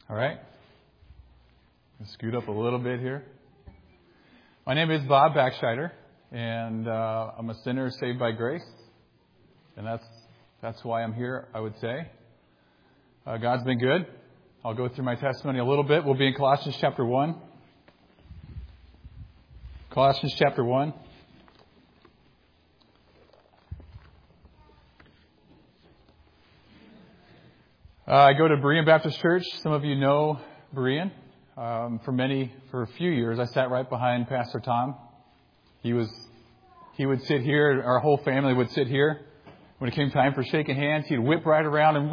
All right. Let's scoot up a little bit here. My name is Bob Backscheider, and I'm a sinner saved by grace. And that's why I'm here, I would say. God's been good. I'll go through my testimony a little bit. We'll be in Colossians chapter 1. Colossians chapter 1. I go to Berean Baptist Church. Some of you know Berean. For a few years, I sat right behind Pastor Tom. He would sit here. Our whole family would sit here. When it came time for shaking hands, he'd whip right around and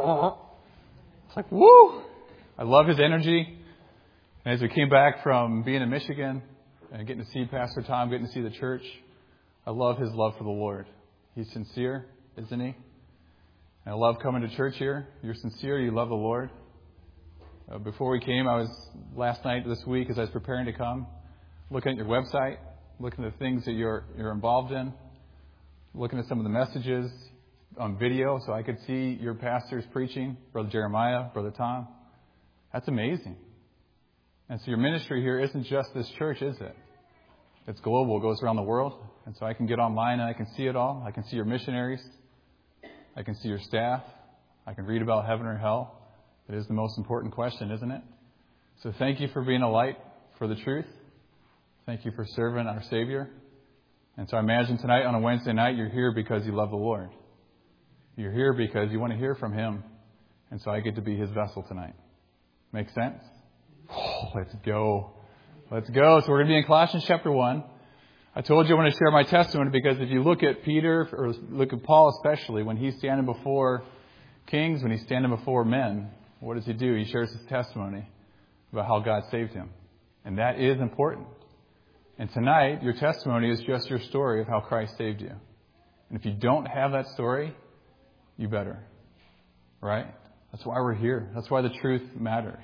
it's like, woo! I love his energy. And as we came back from being in Michigan and getting to see Pastor Tom, getting to see the church, I love his love for the Lord. He's sincere, isn't he? And I love coming to church here. You're sincere. You love the Lord. Before we came, last night, this week, as I was preparing to come, looking at your website, looking at the things that you're involved in, looking at some of the messages on video so I could see your pastors preaching, Brother Jeremiah, Brother Tom. That's amazing. And so your ministry here isn't just this church, is it? It's global. It goes around the world. And so I can get online and I can see it all. I can see your missionaries. I can see your staff. I can read about heaven or hell. It is the most important question, isn't it? So thank you for being a light for the truth. Thank you for serving our Savior. And so I imagine tonight on a Wednesday night, you're here because you love the Lord. You're here because you want to hear from Him. And so I get to be His vessel tonight. Make sense? Oh, let's go. Let's go. So we're going to be in Colossians chapter 1. I told you I want to share my testimony because if you look at Peter, or look at Paul especially, when he's standing before kings, when he's standing before men, what does he do? He shares his testimony about how God saved him. And that is important. And tonight, your testimony is just your story of how Christ saved you. And if you don't have that story, you better. Right? That's why we're here. That's why the truth matters.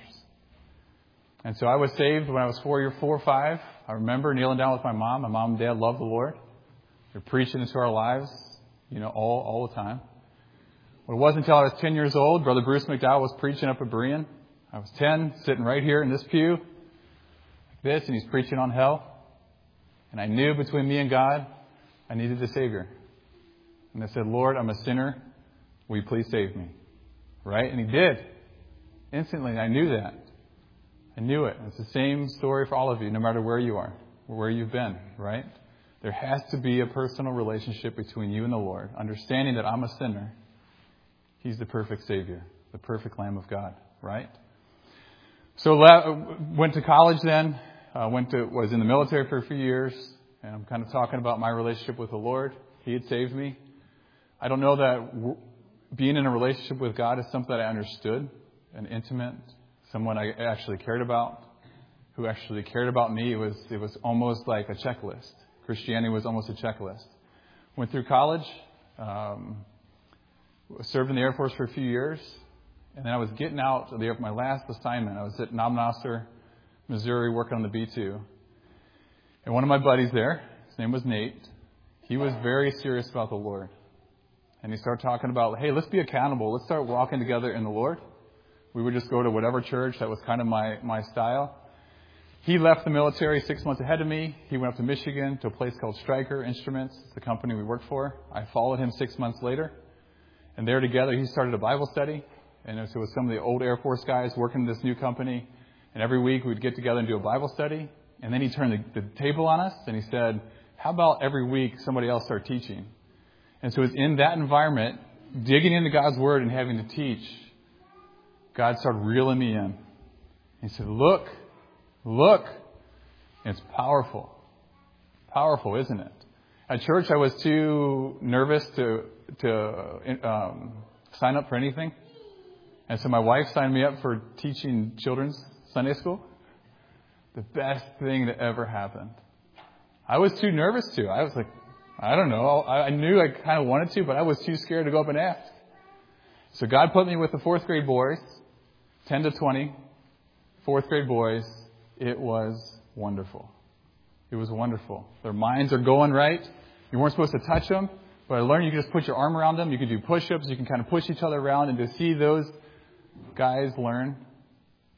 And so I was saved when I was 4 or 5. I remember kneeling down with my mom. My mom and dad loved the Lord. They're preaching into our lives, all the time. Well, it wasn't until I was 10 years old, Brother Bruce McDowell was preaching up at Berean. I was 10, sitting right here in this pew, like this, and he's preaching on hell. And I knew between me and God, I needed a Savior. And I said, Lord, I'm a sinner. Will you please save me? Right? And He did. Instantly, I knew that. I knew it. It's the same story for all of you, no matter where you are or where you've been, right? There has to be a personal relationship between you and the Lord, understanding that I'm a sinner. He's the perfect Savior, the perfect Lamb of God, right? So went to college then, was in the military for a few years, and I'm kind of talking about my relationship with the Lord. He had saved me. I don't know that being in a relationship with God is something that I understood and intimate. Someone I actually cared about, who actually cared about me. It was almost like a checklist. Christianity was almost a checklist. Went through college, served in the Air Force for a few years, and then I was getting out of my last assignment. I was at Namnoster, Missouri, working on the B-2. And one of my buddies there, his name was Nate, he was very serious about the Lord. And he started talking about, hey, let's be accountable. Let's start walking together in the Lord. We would just go to whatever church. That was kind of my style. He left the military 6 months ahead of me. He went up to Michigan to a place called Stryker Instruments. It's the company we worked for. I followed him 6 months later. And there together, he started a Bible study. And so it was some of the old Air Force guys working in this new company. And every week we'd get together and do a Bible study. And then he turned the table on us and he said, how about every week somebody else start teaching? And so it was in that environment, digging into God's Word and having to teach, God started reeling me in. He said, look. It's powerful. Powerful, isn't it? At church, I was too nervous to sign up for anything. And so my wife signed me up for teaching children's Sunday school. The best thing that ever happened. I was too nervous to. I was like, I don't know. I knew I kind of wanted to, but I was too scared to go up and ask. So God put me with the 4th grade boys, 10 to 20, 4th grade boys. It was wonderful. It was wonderful. Their minds are going right. You weren't supposed to touch them, but I learned you can just put your arm around them. You can do push-ups. You can kind of push each other around, and to see those guys learn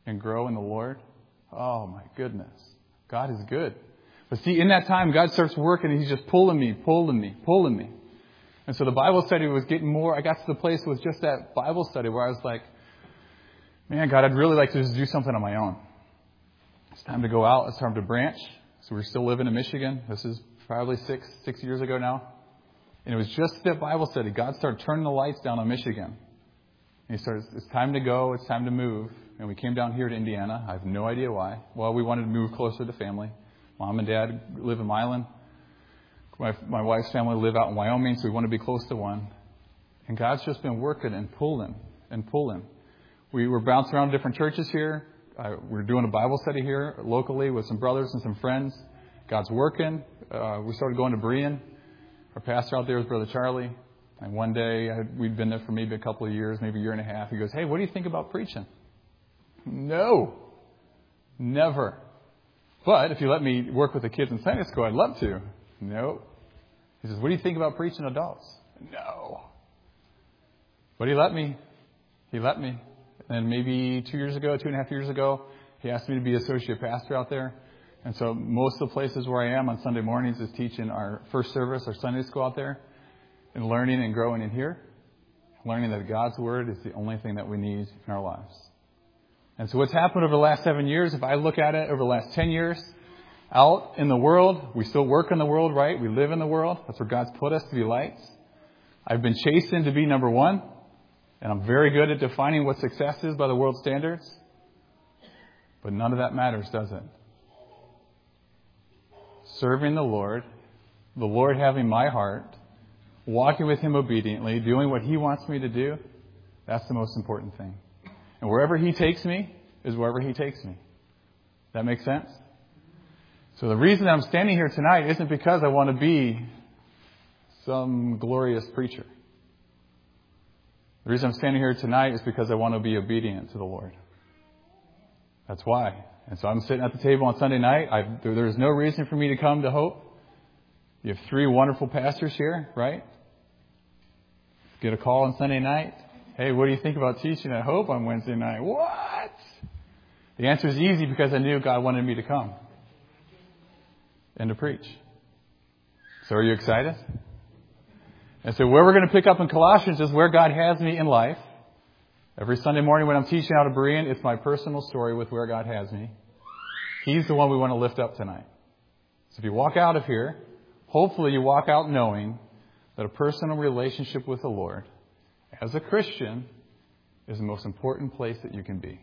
and grow in the Lord, oh my goodness, God is good. But see, in that time, God starts working and He's just pulling me. And so the Bible study was getting more. I got to the place with just that Bible study where I was like, man, God, I'd really like to just do something on my own. It's time to go out. It's time to branch. So we're still living in Michigan. This is probably six years ago now. And it was just that Bible study. God started turning the lights down on Michigan. And He started, it's time to go. It's time to move. And we came down here to Indiana. I have no idea why. Well, we wanted to move closer to family. Mom and Dad live in Milan. My wife's family live out in Wyoming, so we want to be close to one. And God's just been working and pulling. We were bouncing around different churches here. We're doing a Bible study here locally with some brothers and some friends. God's working. We started going to Berean. Our pastor out there was Brother Charlie. And one day, we'd been there for maybe a couple of years, maybe a year and a half. He goes, hey, what do you think about preaching? No. Never. But if you let me work with the kids in Sunday school, I'd love to. No. He says, what do you think about preaching adults? No. But he let me. And maybe 2.5 years ago, he asked me to be associate pastor out there. And so most of the places where I am on Sunday mornings is teaching our first service, our Sunday school out there, and learning and growing in here. Learning that God's Word is the only thing that we need in our lives. And so what's happened over the last 7 years, if I look at it over the last 10 years, out in the world, we still work in the world, right? We live in the world. That's where God's put us, to be lights. I've been chastened to be number one. And I'm very good at defining what success is by the world standards. But none of that matters, does it? Serving the Lord having my heart, walking with Him obediently, doing what He wants me to do, that's the most important thing. And wherever He takes me is wherever He takes me. That makes sense? So the reason I'm standing here tonight isn't because I want to be some glorious preacher. The reason I'm standing here tonight is because I want to be obedient to the Lord. That's why. And so I'm sitting at the table on Sunday night. There's no reason for me to come to Hope. You have 3 wonderful pastors here, right? Get a call on Sunday night. Hey, what do you think about teaching at Hope on Wednesday night? What? The answer is easy because I knew God wanted me to come and to preach. So are you excited? And so where we're going to pick up in Colossians is where God has me in life. Every Sunday morning when I'm teaching out of Berean, it's my personal story with where God has me. He's the one we want to lift up tonight. So if you walk out of here, hopefully you walk out knowing that a personal relationship with the Lord, as a Christian, is the most important place that you can be.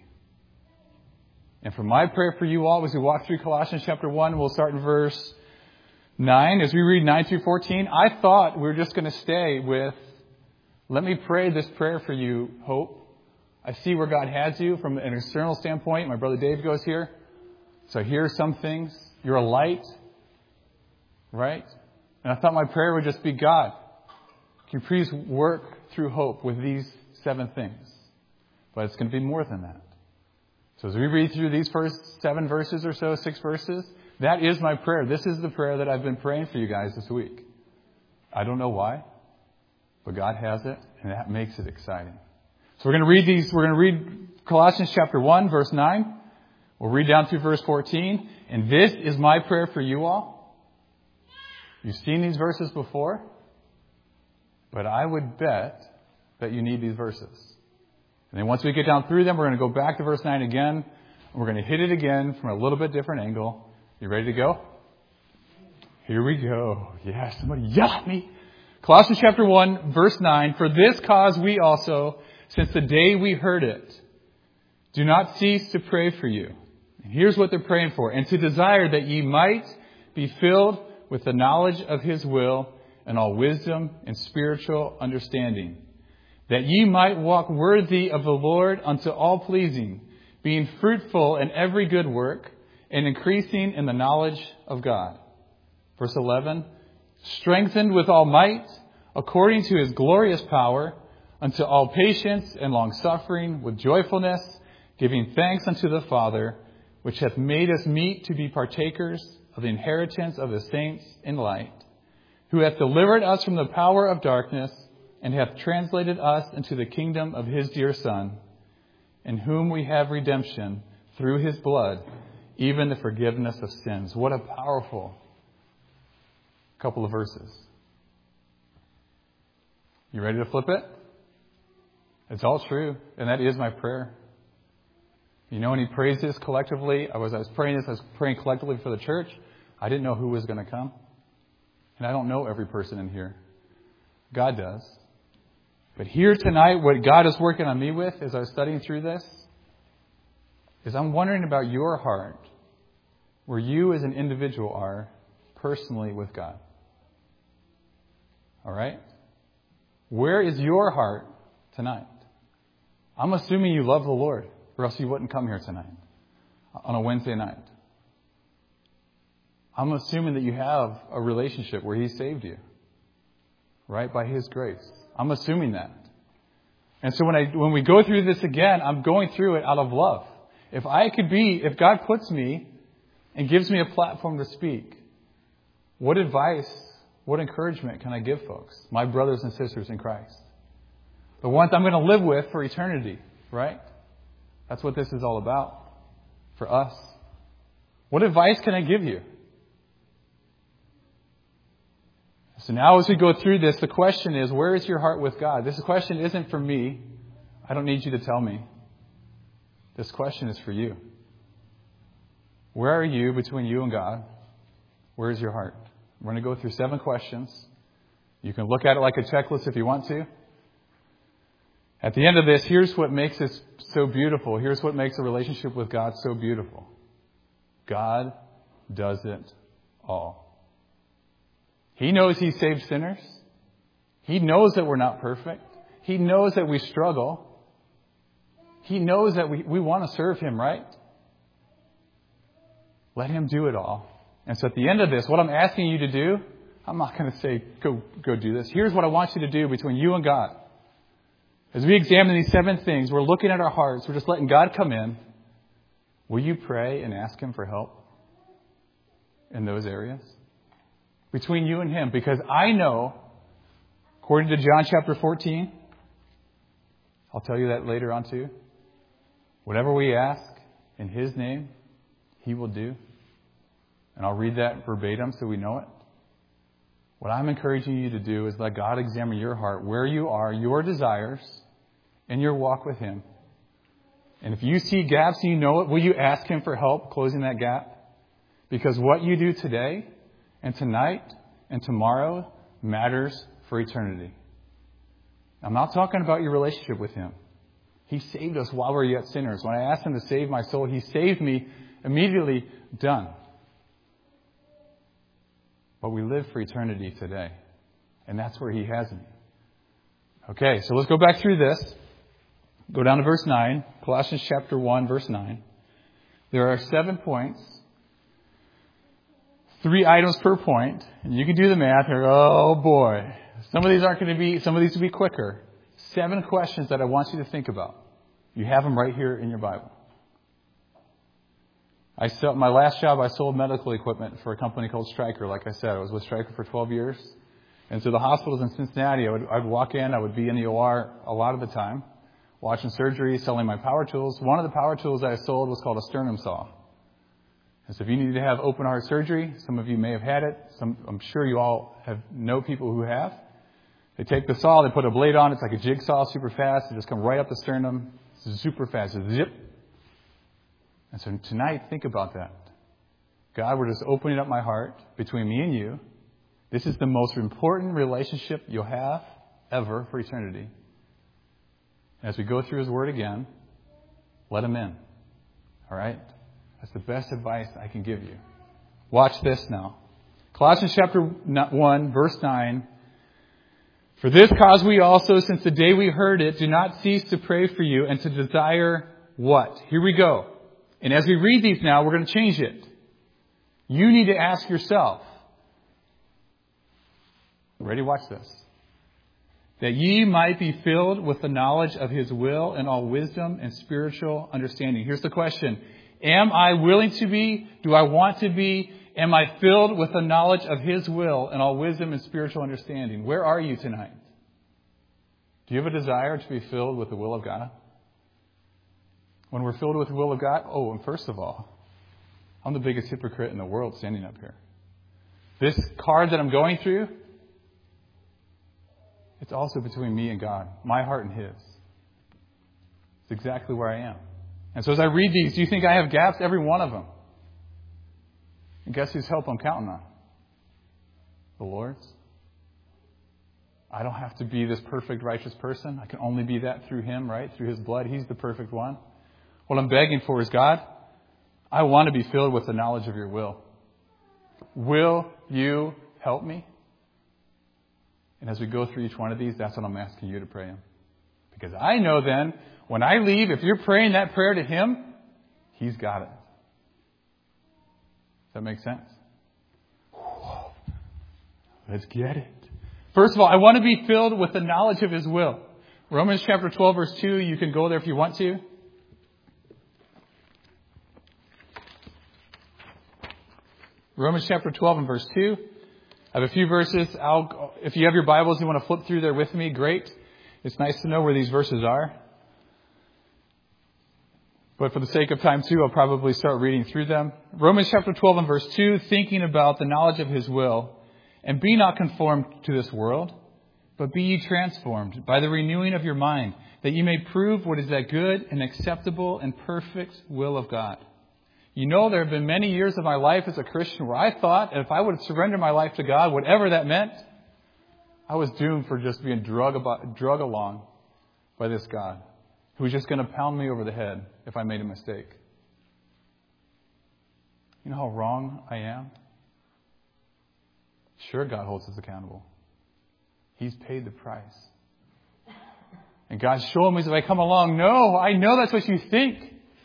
And for my prayer for you all, as we walk through Colossians chapter 1, we'll start in verse 9. As we read 9 through 14, I thought we were just going to stay with, let me pray this prayer for you, Hope. I see where God has you from an external standpoint. My brother Dave goes here. So here are some things. You're a light, right? And I thought my prayer would just be, God, can you please work through Hope with these 7 things? But it's going to be more than that. So as we read through these first 7 verses or so, 6 verses, that is my prayer. This is the prayer that I've been praying for you guys this week. I don't know why, but God has it, and that makes it exciting. So we're going to read these. We're going to read Colossians chapter 1, verse 9. We'll read down through verse 14. And this is my prayer for you all. You've seen these verses before, but I would bet that you need these verses. And then once we get down through them, we're going to go back to verse 9 again. And we're going to hit it again from a little bit different angle. You ready to go? Here we go. Yeah, somebody yell at me. Colossians chapter 1, verse 9. For this cause we also, since the day we heard it, do not cease to pray for you. And here's what they're praying for. And to desire that ye might be filled with the knowledge of His will and all wisdom and spiritual understanding, that ye might walk worthy of the Lord unto all pleasing, being fruitful in every good work and increasing in the knowledge of God. Verse 11, strengthened with all might, according to His glorious power, unto all patience and long-suffering with joyfulness, giving thanks unto the Father, which hath made us meet to be partakers of the inheritance of the saints in light, who hath delivered us from the power of darkness, and hath translated us into the kingdom of His dear Son, in whom we have redemption, through His blood, even the forgiveness of sins. What a powerful couple of verses. You ready to flip it? It's all true, and that is my prayer. You know, when He prays this collectively, I was praying this, I was praying collectively for the church. I didn't know who was going to come. And I don't know every person in here. God does. But here tonight, what God is working on me with as I was studying through this, is I'm wondering about your heart, where you as an individual are personally with God. All right? Where is your heart tonight? I'm assuming you love the Lord, or else you wouldn't come here tonight on a Wednesday night. I'm assuming that you have a relationship where He saved you, right, by His grace. I'm assuming that. And so when we go through this again, I'm going through it out of love. If God puts me and gives me a platform to speak, what advice, what encouragement can I give folks, my brothers and sisters in Christ? The ones I'm going to live with for eternity, right? That's what this is all about for us. What advice can I give you? So now as we go through this, the question is, where is your heart with God? This question isn't for me. I don't need you to tell me. This question is for you. Where are you between you and God? Where is your heart? We're going to go through 7 questions. You can look at it like a checklist if you want to. At the end of this, here's what makes this so beautiful. Here's what makes a relationship with God so beautiful. God does it all. He knows He saved sinners. He knows that we're not perfect. He knows that we struggle. He knows that we want to serve Him, right? Let Him do it all. And so at the end of this, what I'm asking you to do, I'm not going to say, go do this. Here's what I want you to do between you and God. As we examine these 7 things, we're looking at our hearts. We're just letting God come in. Will you pray and ask Him for help in those areas? Between you and Him. Because I know, according to John chapter 14, I'll tell you that later on too. Whatever we ask in His name, He will do. And I'll read that verbatim so we know it. What I'm encouraging you to do is let God examine your heart, where you are, your desires, in your walk with Him. And if you see gaps and you know it, will you ask Him for help closing that gap? Because what you do today and tonight and tomorrow matters for eternity. I'm not talking about your relationship with Him. He saved us while we were yet sinners. When I asked Him to save my soul, He saved me immediately. Done. But we live for eternity today. And that's where He has me. Okay, so let's go back through this. Go down to verse 9. Colossians chapter 1, verse 9. There are 7 points. 3 items per point. And you can do the math here. Oh boy. Some of these will be quicker. 7 questions that I want you to think about. You have them right here in your Bible. My last job, I sold medical equipment for a company called Stryker. Like I said, I was with Stryker for 12 years. And so the hospitals in Cincinnati, I'd walk in, I would be in the OR a lot of the time, watching surgery, selling my power tools. One of the power tools I sold was called a sternum saw. And so if you need to have open heart surgery, some of you may have had it. I'm sure you all know people who have. They take the saw, they put a blade on, it's like a jigsaw, super fast. They just come right up the sternum, super fast, just zip. And so tonight, think about that. God, we're just opening up my heart between me and you. This is the most important relationship you'll have ever for eternity. As we go through His Word again, let Him in. All right? That's the best advice I can give you. Watch this now. Colossians chapter 1, verse 9. For this cause we also, since the day we heard it, do not cease to pray for you and to desire what? Here we go. And as we read these now, we're going to change it. You need to ask yourself. Ready? Watch this. That ye might be filled with the knowledge of His will and all wisdom and spiritual understanding. Here's the question. Am I willing to be? Do I want to be? Am I filled with the knowledge of His will and all wisdom and spiritual understanding? Where are you tonight? Do you have a desire to be filled with the will of God? when we're filled with the will of God, and first of all, I'm the biggest hypocrite in the world standing up here. This card that I'm going through, it's also between me and God, my heart and His. It's exactly where I am. And so as I read these, do you think I have gaps? Every one of them. And guess whose help I'm counting on? The Lord's. I don't have to be this perfect, righteous person. I can only be that through Him, right? Through His blood. He's the perfect one. What I'm begging for is, God, I want to be filled with the knowledge of your will. Will you help me? And as we go through each one of these, that's what I'm asking you to pray in. Because I know then, when I leave, if you're praying that prayer to Him, He's got it. Does that make sense? Let's get it. First of all, I want to be filled with the knowledge of His will. Romans chapter 12, verse 2, you can go there if you want to. Romans chapter 12 and verse 2. I have a few verses. If you have your Bibles, you want to flip through there with me, great. It's nice to know where these verses are. But for the sake of time too, I'll probably start reading through them. Romans chapter 12 and verse 2, thinking about the knowledge of His will, and be not conformed to this world, but be ye transformed by the renewing of your mind, that ye may prove what is that good and acceptable and perfect will of God. You know, there have been many years of my life as a Christian where I thought if I would surrender my life to God, whatever that meant, I was doomed for just being drug along by this God who was just going to pound me over the head if I made a mistake. You know how wrong I am? Sure, God holds us accountable. He's paid the price. And God's showing me as I come along, no, I know that's what you think.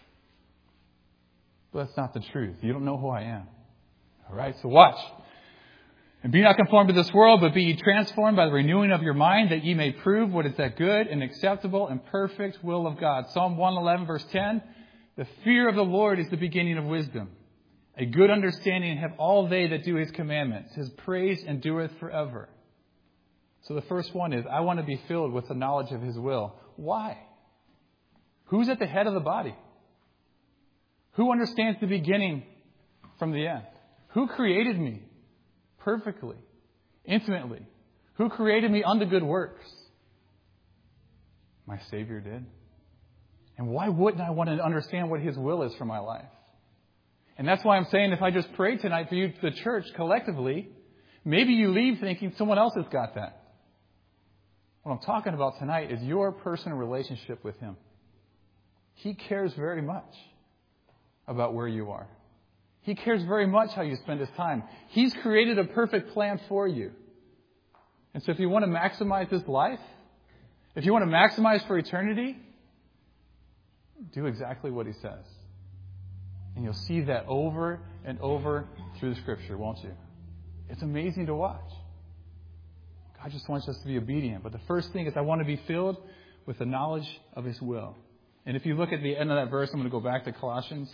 But that's not the truth. You don't know who I am. All right, so watch. And be not conformed to this world, but be ye transformed by the renewing of your mind, that ye may prove what is that good and acceptable and perfect will of God. Psalm 111, verse 10, the fear of the Lord is the beginning of wisdom. A good understanding have all they that do His commandments. His praise endureth forever. So the first one is, I want to be filled with the knowledge of His will. Why? Who's at the head of the body? Who understands the beginning from the end? Who created me perfectly, intimately? Who created me unto good works? My Savior did. And why wouldn't I want to understand what His will is for my life? And that's why I'm saying if I just pray tonight for you, the church, collectively, maybe you leave thinking someone else has got that. What I'm talking about tonight is your personal relationship with Him. He cares very much about where you are. He cares very much how you spend His time. He's created a perfect plan for you. And so if you want to maximize this life, if you want to maximize for eternity, do exactly what He says. And you'll see that over and over through the Scripture, won't you? It's amazing to watch. God just wants us to be obedient. But the first thing is I want to be filled with the knowledge of His will. And if you look at the end of that verse, I'm going to go back to Colossians.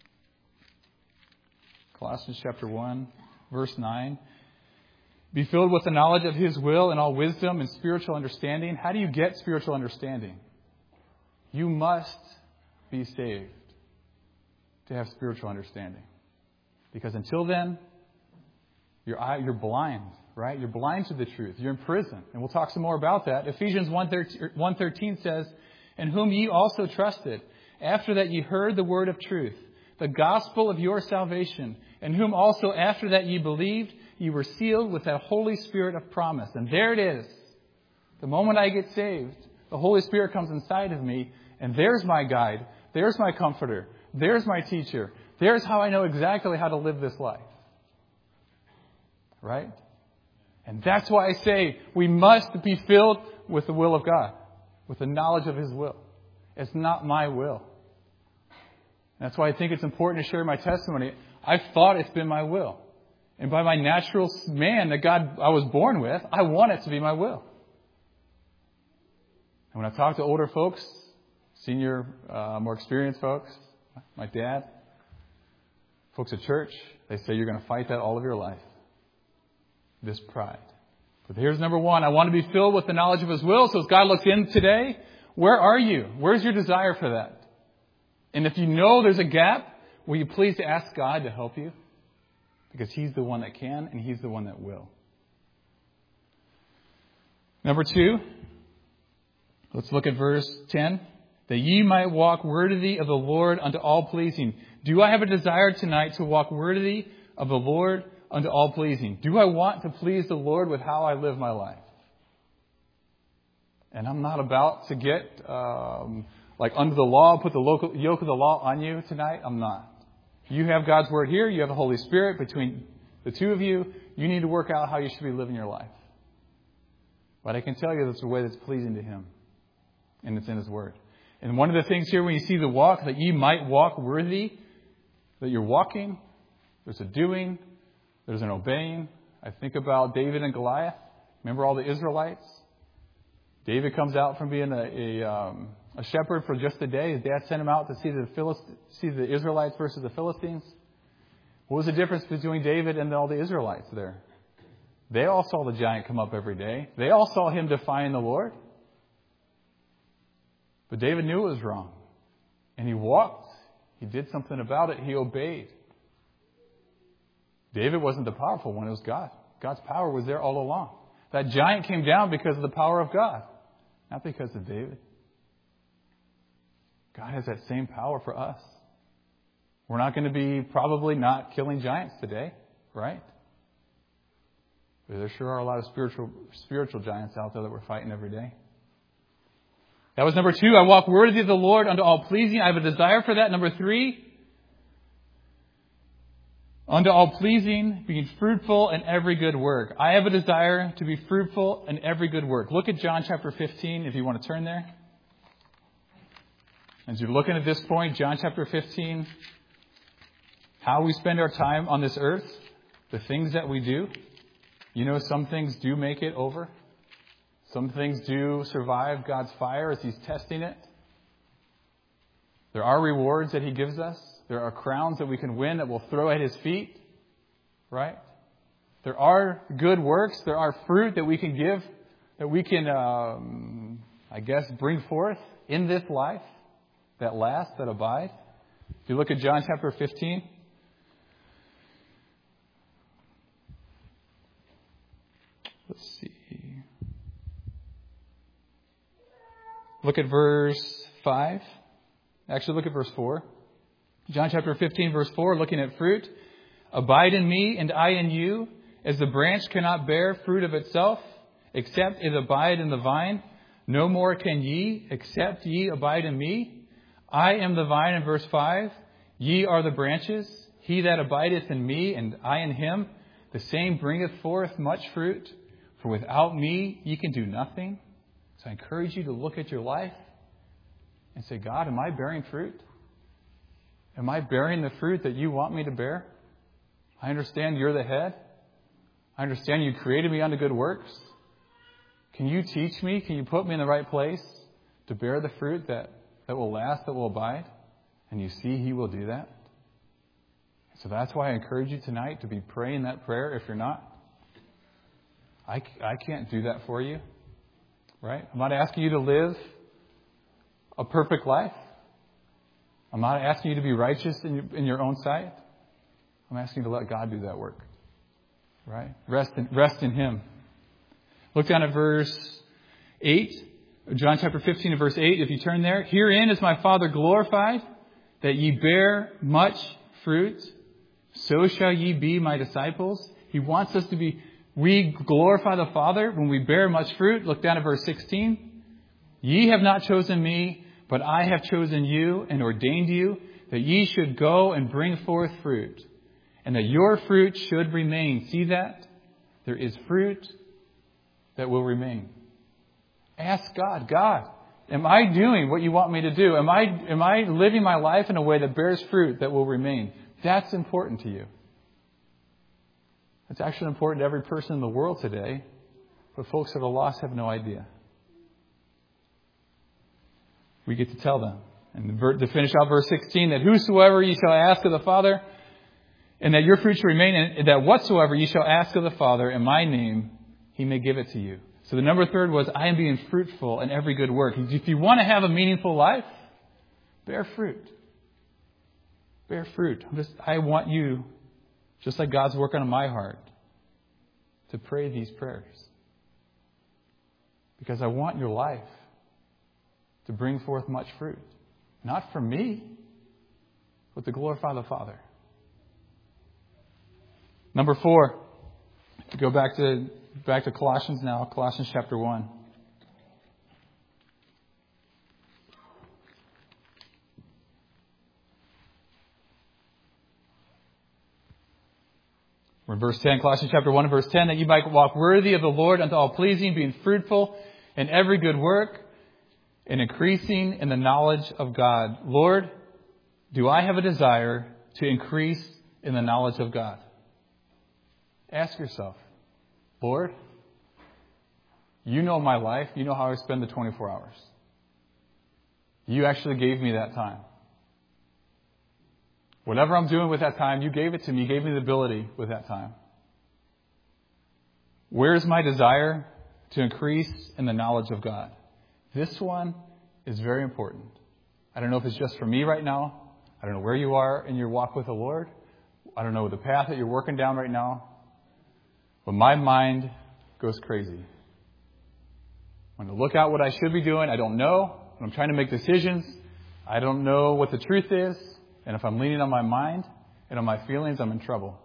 Colossians chapter 1, verse 9. Be filled with the knowledge of His will and all wisdom and spiritual understanding. How do you get spiritual understanding? You must be saved to have spiritual understanding. Because until then, you're blind, right? You're blind to the truth. You're in prison. And we'll talk some more about that. Ephesians 1:13 says, in whom ye also trusted, after that ye heard the word of truth, the gospel of your salvation, in whom also after that ye believed, ye were sealed with that Holy Spirit of promise. And there it is. The moment I get saved, the Holy Spirit comes inside of me, and there's my guide. There's my comforter. There's my teacher. There's how I know exactly how to live this life. Right? And that's why I say we must be filled with the will of God, with the knowledge of His will. It's not my will. That's why I think it's important to share my testimony. I've thought it's been my will. And by my natural man that God I was born with, I want it to be my will. And when I talk to older folks, senior, more experienced folks, my dad, folks at church, they say you're going to fight that all of your life. This pride. But here's number one. I want to be filled with the knowledge of His will. So as God looks in today, where are you? Where's your desire for that? And if you know there's a gap, will you please ask God to help you? Because He's the one that can and He's the one that will. Number 2, let's look at verse 10. That ye might walk worthy of the Lord unto all pleasing. Do I have a desire tonight to walk worthy of the Lord unto all pleasing? Do I want to please the Lord with how I live my life? And I'm not about to get under the law, put the yoke of the law on you tonight. I'm not. You have God's Word here. You have the Holy Spirit between the two of you. You need to work out how you should be living your life. But I can tell you that's a way that's pleasing to Him. And it's in His Word. And one of the things here when you see the walk, that ye might walk worthy, that you're walking, there's a doing, there's an obeying. I think about David and Goliath. Remember all the Israelites? David comes out from being a shepherd for just a day. His dad sent him out to see the Israelites versus the Philistines. What was the difference between David and all the Israelites there? They all saw the giant come up every day. They all saw him defying the Lord. But David knew it was wrong. And he walked. He did something about it. He obeyed. David wasn't the powerful one. It was God. God's power was there all along. That giant came down because of the power of God. Not because of David. God has that same power for us. We're not going to be probably not killing giants today, right? But there sure are a lot of spiritual giants out there that we're fighting every day. That was number 2. I walk worthy of the Lord unto all pleasing. I have a desire for that. Number 3. Unto all pleasing, being fruitful in every good work. I have a desire to be fruitful in every good work. Look at John chapter 15 if you want to turn there. As you're looking at this point, John chapter 15, how we spend our time on this earth, the things that we do. You know, some things do make it over. Some things do survive God's fire as He's testing it. There are rewards that He gives us. There are crowns that we can win that we'll throw at His feet. Right? There are good works. There are fruit that we can give, that we can, bring forth in this life that last, that abide. If you look at John chapter 15. Let's see. Look at verse 5. Actually, look at verse 4. John chapter 15, verse 4, looking at fruit. Abide in me, and I in you, as the branch cannot bear fruit of itself, except it abide in the vine. No more can ye, except ye abide in me. I am the vine, in verse 5. Ye are the branches. He that abideth in me, and I in him, the same bringeth forth much fruit. For without me, ye can do nothing. So I encourage you to look at your life and say, God, am I bearing fruit? Am I bearing the fruit that you want me to bear? I understand you're the head. I understand you created me unto good works. Can you teach me? Can you put me in the right place to bear the fruit that will last, that will abide? And you see He will do that. So that's why I encourage you tonight to be praying that prayer if you're not. I can't do that for you. Right? I'm not asking you to live a perfect life. I'm not asking you to be righteous in your own sight. I'm asking you to let God do that work. Right? Rest in Him. Look down at verse 8. John chapter 15 and verse 8. If you turn there. Herein is my Father glorified, that ye bear much fruit. So shall ye be my disciples. He wants us to be... We glorify the Father when we bear much fruit. Look down at verse 16. Ye have not chosen me, but I have chosen you and ordained you, that ye should go and bring forth fruit, and that your fruit should remain. See that? There is fruit that will remain. Ask God, God, am I doing what you want me to do? Am I living my life in a way that bears fruit that will remain? That's important to you. It's actually important to every person in the world today, but folks that are lost have no idea. We get to tell them. And to finish out verse 16, that whosoever ye shall ask of the Father, and that your fruit shall remain, and that whatsoever ye shall ask of the Father in my name, He may give it to you. So the number 3 was, I am being fruitful in every good work. If you want to have a meaningful life, bear fruit. bear fruit. I want you, just like God's working on my heart, to pray these prayers. Because I want your life to bring forth much fruit. Not for me, but to glorify the Father. Number 4. To go back to Colossians now, Colossians chapter 1. We're in verse 10, Colossians chapter 1 and verse 10, that you might walk worthy of the Lord unto all pleasing, being fruitful in every good work and increasing in the knowledge of God. Lord, do I have a desire to increase in the knowledge of God? Ask yourself, Lord, you know my life. You know how I spend the 24 hours. You actually gave me that time. Whatever I'm doing with that time, you gave it to me. You gave me the ability with that time. Where's my desire to increase in the knowledge of God? This one is very important. I don't know if it's just for me right now. I don't know where you are in your walk with the Lord. I don't know the path that you're working down right now. But my mind goes crazy. When I look out what I should be doing, I don't know. When I'm trying to make decisions, I don't know what the truth is. And if I'm leaning on my mind and on my feelings, I'm in trouble.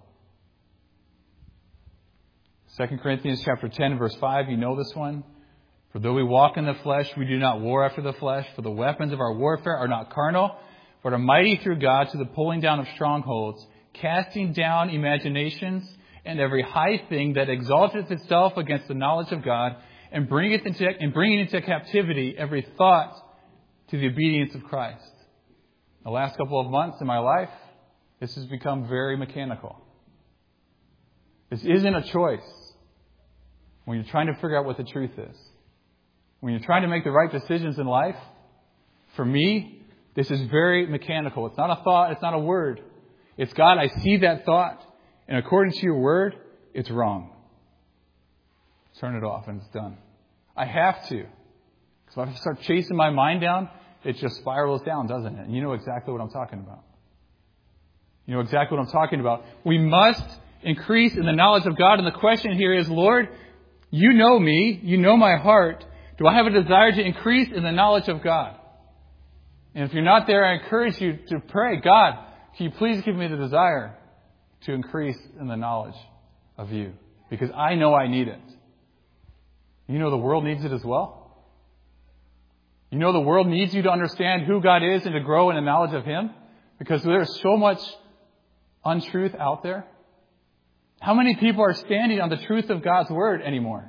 2 Corinthians chapter 10, verse 5, you know this one. For though we walk in the flesh, we do not war after the flesh. For the weapons of our warfare are not carnal, but are mighty through God to the pulling down of strongholds, casting down imaginations and every high thing that exalteth itself against the knowledge of God, and bringing into captivity every thought to the obedience of Christ. The last couple of months in my life, this has become very mechanical. This isn't a choice when you're trying to figure out what the truth is. When you're trying to make the right decisions in life, for me, this is very mechanical. It's not a thought, it's not a word. It's, God, I see that thought, and according to your word, it's wrong. Turn it off and it's done. I have to. Because if I start chasing my mind down, it just spirals down, doesn't it? And you know exactly what I'm talking about. You know exactly what I'm talking about. We must increase in the knowledge of God. And the question here is, Lord, you know me. You know my heart. Do I have a desire to increase in the knowledge of God? And if you're not there, I encourage you to pray, God, can you please give me the desire to increase in the knowledge of you? Because I know I need it. You know the world needs it as well. You know the world needs you to understand who God is and to grow in the knowledge of Him. Because there's so much untruth out there. How many people are standing on the truth of God's Word anymore?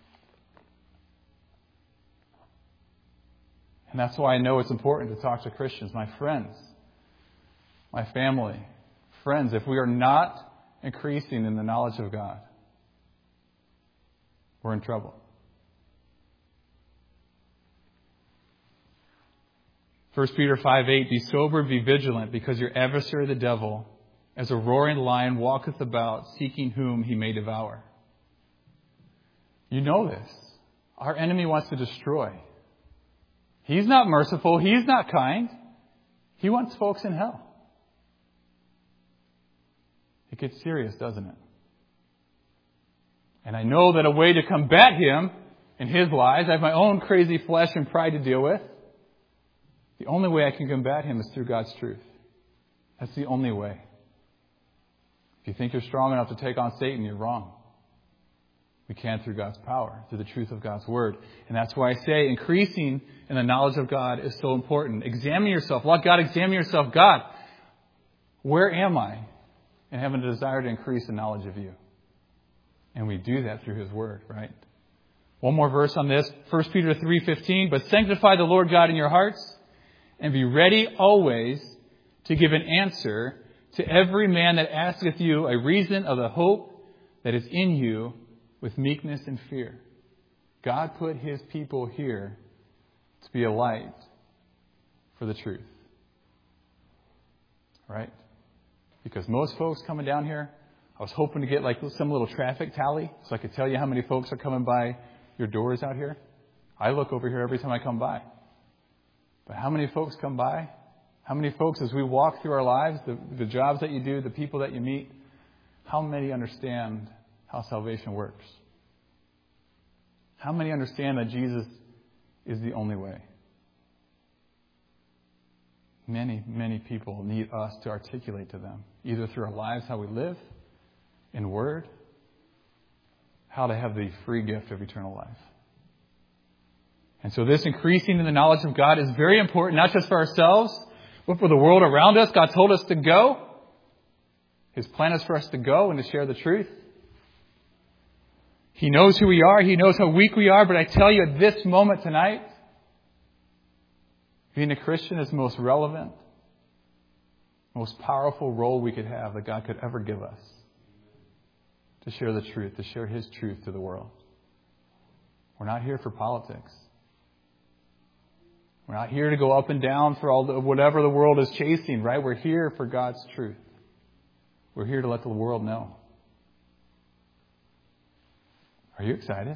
And that's why I know it's important to talk to Christians, my friends, my family, friends. If we are not increasing in the knowledge of God, we're in trouble. 1 Peter 5:8, be sober, be vigilant, because your adversary the devil, as a roaring lion, walketh about, seeking whom he may devour. You know this. Our enemy wants to destroy. He's not merciful. He's not kind. He wants folks in hell. It gets serious, doesn't it? And I know that a way to combat him and his lies, I have my own crazy flesh and pride to deal with. The only way I can combat him is through God's truth. That's the only way. If you think you're strong enough to take on Satan, you're wrong. We can through God's power, through the truth of God's Word. And that's why I say increasing in the knowledge of God is so important. Examine yourself. Let God examine yourself. God, where am I? And having a desire to increase the knowledge of you. And we do that through His Word, right? One more verse on this. 1 Peter 3:15. But sanctify the Lord God in your hearts, and be ready always to give an answer to every man that asketh you a reason of the hope that is in you with meekness and fear. God put His people here to be a light for the truth. Right? Because most folks coming down here, I was hoping to get like some little traffic tally so I could tell you how many folks are coming by your doors out here. I look over here every time I come by. But how many folks come by? How many folks, as we walk through our lives, the jobs that you do, the people that you meet, how many understand how salvation works? How many understand that Jesus is the only way? Many, many people need us to articulate to them, either through our lives, how we live, in word, how to have the free gift of eternal life. And so this increasing in the knowledge of God is very important, not just for ourselves, but for the world around us. God told us to go. His plan is for us to go and to share the truth. He knows who we are. He knows how weak we are. But I tell you, at this moment tonight, being a Christian is the most relevant, most powerful role we could have that God could ever give us. To share the truth, to share His truth to the world. We're not here for politics. We're not here to go up and down for whatever the world is chasing, right? We're here for God's truth. We're here to let the world know. Are you excited?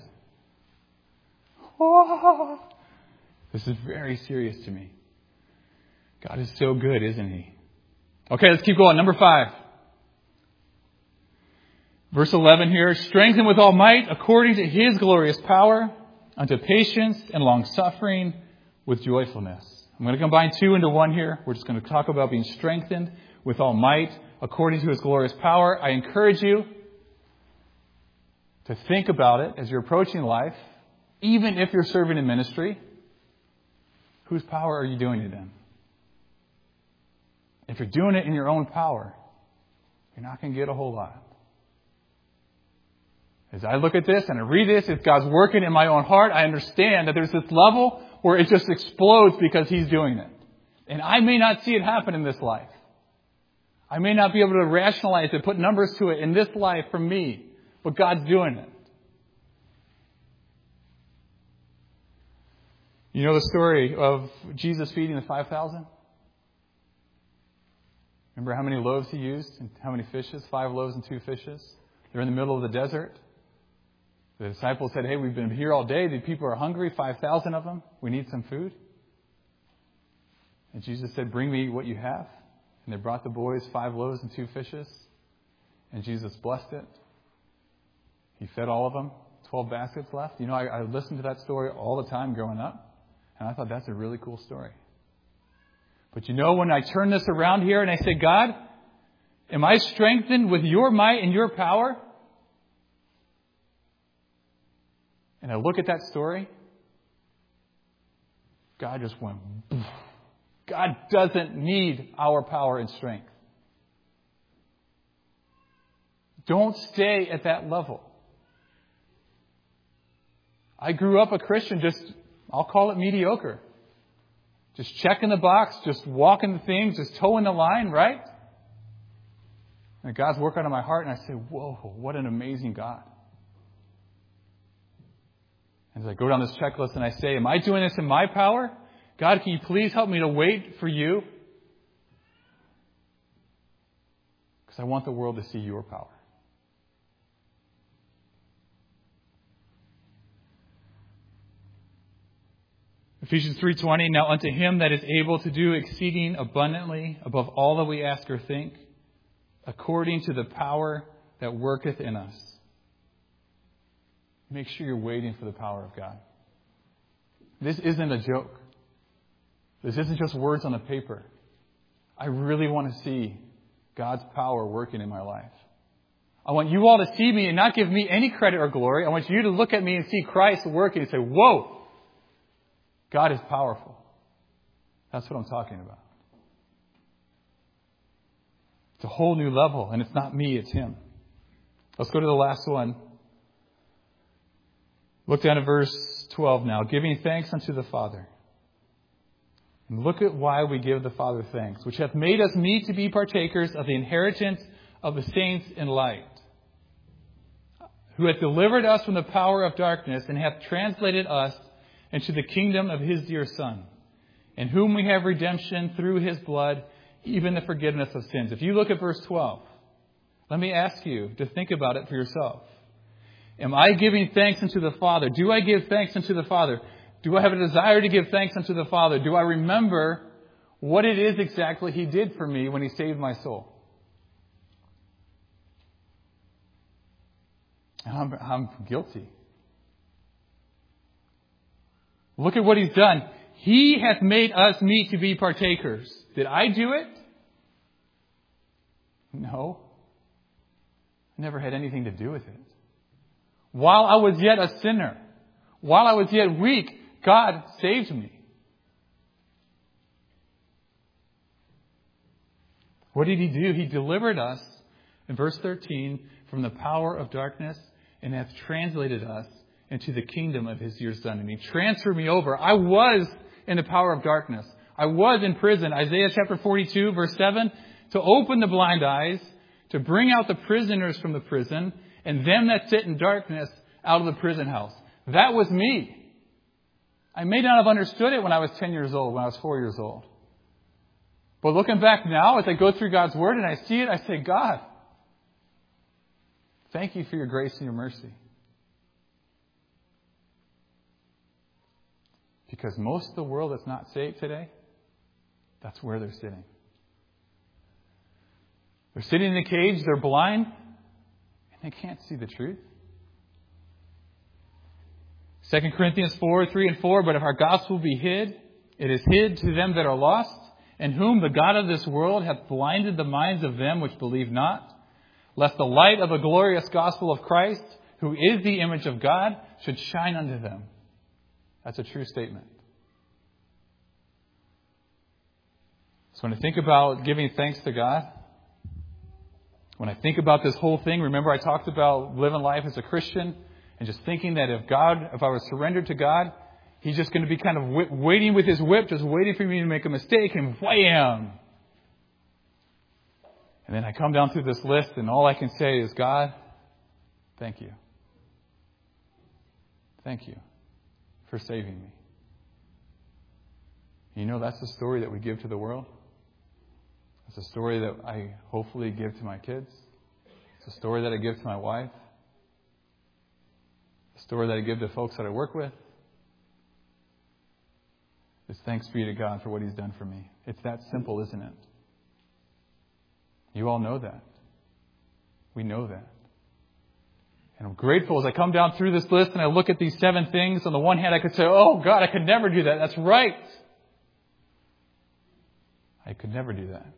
Oh, this is very serious to me. God is so good, isn't He? Okay, let's keep going. Number 5. Verse 11 here. Strengthen with all might according to His glorious power unto patience and long-suffering with joyfulness. I'm going to combine 2 into 1 here. We're just going to talk about being strengthened with all might according to His glorious power. I encourage you to think about it as you're approaching life, even if you're serving in ministry. Whose power are you doing it in? If you're doing it in your own power, you're not going to get a whole lot. As I look at this and I read this, if God's working in my own heart, I understand that there's this level where it just explodes because He's doing it. And I may not see it happen in this life. I may not be able to rationalize it, put numbers to it in this life for me, but God's doing it. You know the story of Jesus feeding the 5,000? Remember how many loaves He used and how many fishes? 5 loaves and 2 fishes. They're in the middle of the desert. The disciples said, hey, we've been here all day. The people are hungry, 5,000 of them. We need some food. And Jesus said, bring me what you have. And they brought the boys 5 loaves and 2 fishes. And Jesus blessed it. He fed all of them. 12 baskets left. You know, I listened to that story all the time growing up. And I thought that's a really cool story. But you know, when I turn this around here and I say, God, am I strengthened with your might and your power? And I look at that story, God just went, poof. God doesn't need our power and strength. Don't stay at that level. I grew up a Christian, I'll call it mediocre. Just checking the box, just walking the things, just towing the line, right? And God's working on my heart, and I say, whoa, what an amazing God. As I go down this checklist and I say, am I doing this in my power? God, can you please help me to wait for you? Because I want the world to see your power. Ephesians 3:20, now unto Him that is able to do exceeding abundantly above all that we ask or think, according to the power that worketh in us. Make sure you're waiting for the power of God. This isn't a joke. This isn't just words on a paper. I really want to see God's power working in my life. I want you all to see me and not give me any credit or glory. I want you to look at me and see Christ working and say, whoa, God is powerful. That's what I'm talking about. It's a whole new level, and it's not me, it's Him. Let's go to the last one. Look down at verse 12 now. Giving thanks unto the Father. And look at why we give the Father thanks, which hath made us meet to be partakers of the inheritance of the saints in light, who hath delivered us from the power of darkness and hath translated us into the kingdom of His dear Son, in whom we have redemption through His blood, even the forgiveness of sins. If you look at verse 12, let me ask you to think about it for yourself. Am I giving thanks unto the Father? Do I give thanks unto the Father? Do I have a desire to give thanks unto the Father? Do I remember what it is exactly He did for me when He saved my soul. And I'm guilty. Look at what He's done. He hath made us meet to be partakers. Did I do it? No. I never had anything to do with it. While I was yet a sinner, while I was yet weak, God saved me. What did He do? He delivered us, in verse 13, from the power of darkness and hath translated us into the kingdom of His dear Son. And He transferred me over. I was in the power of darkness. I was in prison. Isaiah chapter 42, verse 7, to open the blind eyes, to bring out the prisoners from the prison, and them that sit in darkness out of the prison house. That was me. I may not have understood it when I was 10 years old, when I was 4 years old. But looking back now, as I go through God's Word and I see it, I say, God, thank you for your grace and your mercy. Because most of the world that's not saved today, that's where they're sitting. They're sitting in a cage, they're blind, and they can't see the truth. 2 Corinthians 4, 3 and 4, but if our gospel be hid, it is hid to them that are lost, in whom the God of this world hath blinded the minds of them which believe not, lest the light of the glorious gospel of Christ, who is the image of God, should shine unto them. That's a true statement. So when I think about giving thanks to God, when I think about this whole thing, remember I talked about living life as a Christian and just thinking that if I was surrendered to God, He's just going to be kind of waiting with His whip, just waiting for me to make a mistake, and wham! And then I come down through this list, and all I can say is, God, thank you. Thank you for saving me. You know, that's the story that we give to the world. It's a story that I hopefully give to my kids. It's a story that I give to my wife. A story that I give to folks that I work with. It's thanks be to God for what He's done for me. It's that simple, isn't it? You all know that. We know that. And I'm grateful as I come down through this list and I look at these 7 things. On the one hand, I could say, oh, God, I could never do that. That's right. I could never do that.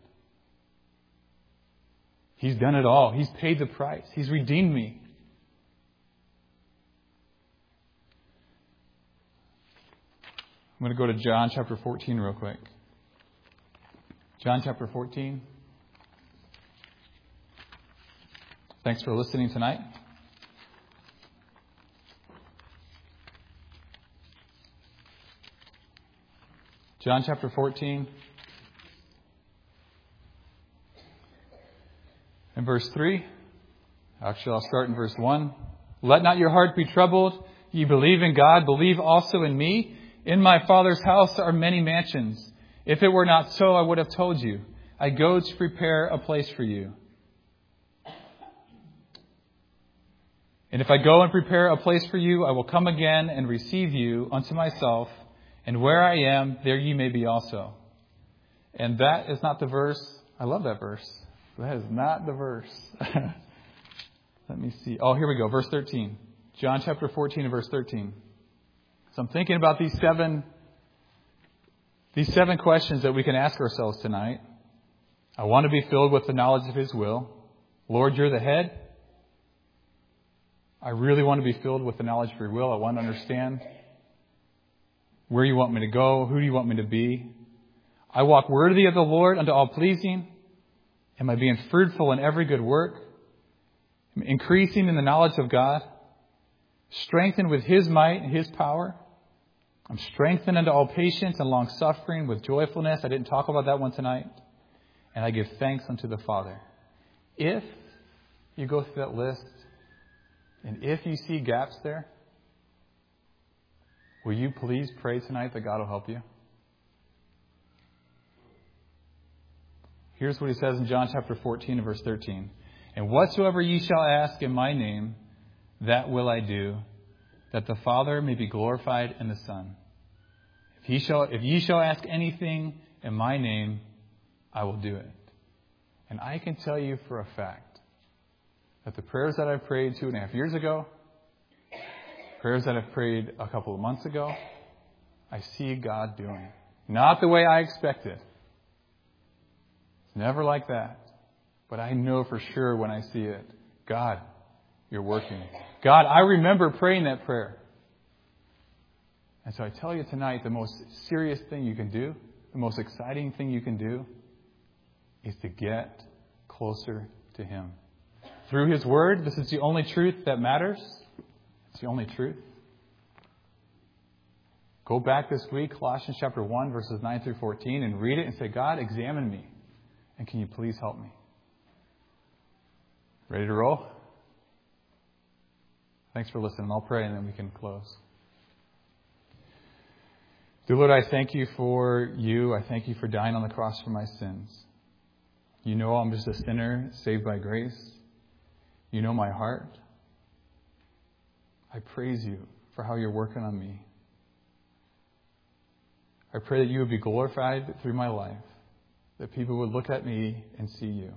He's done it all. He's paid the price. He's redeemed me. I'm going to go to John chapter 14 real quick. John chapter 14. Thanks for listening tonight. John chapter 14 and verse 3. Actually, I'll start in verse 1. Let not your heart be troubled. Ye believe in God, believe also in me. In my Father's house are many mansions. If it were not so, I would have told you. I go to prepare a place for you. And if I go and prepare a place for you, I will come again and receive you unto myself. And where I am, there ye may be also. And that is not the verse. I love that verse. That is not the verse. Let me see. Oh, here we go. Verse 13. John chapter 14 and verse 13. So I'm thinking about these seven questions that we can ask ourselves tonight. I want to be filled with the knowledge of His will. Lord, you're the head. I really want to be filled with the knowledge of your will. I want to understand where you want me to go. Who do you want me to be? I walk worthy of the Lord unto all pleasing. Am I being fruitful in every good work? Am I increasing in the knowledge of God? Strengthened with His might and His power? I'm strengthened unto all patience and long suffering with joyfulness. I didn't talk about that one tonight. And I give thanks unto the Father. If you go through that list, and if you see gaps there, will you please pray tonight that God will help you? Here's what He says in John chapter 14 and verse 13. And whatsoever ye shall ask in my name, that will I do, that the Father may be glorified in the Son. If ye shall ask anything in my name, I will do it. And I can tell you for a fact that the prayers that I prayed 2.5 years ago, prayers that I've prayed a couple of months ago, I see God doing. Not the way I expected. It's never like that. But I know for sure when I see it, God, you're working. God, I remember praying that prayer. And so I tell you tonight, the most serious thing you can do, the most exciting thing you can do, is to get closer to Him. Through His Word, this is the only truth that matters. It's the only truth. Go back this week, Colossians chapter 1, verses 9 through 14, and read it and say, God, examine me. And can you please help me? Ready to roll? Thanks for listening. I'll pray and then we can close. Dear Lord, I thank you for you. I thank you for dying on the cross for my sins. You know I'm just a sinner saved by grace. You know my heart. I praise you for how you're working on me. I pray that you would be glorified through my life, that people would look at me and see you.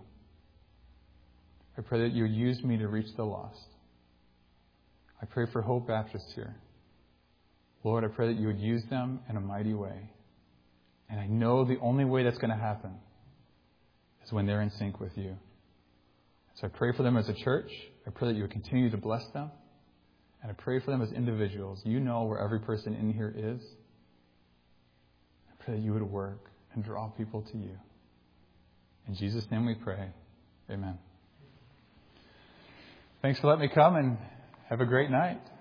I pray that you would use me to reach the lost. I pray for Hope Baptist here. Lord, I pray that you would use them in a mighty way. And I know the only way that's going to happen is when they're in sync with you. So I pray for them as a church. I pray that you would continue to bless them. And I pray for them as individuals. You know where every person in here is. I pray that you would work and draw people to you. In Jesus' name we pray. Amen. Thanks for letting me come and have a great night.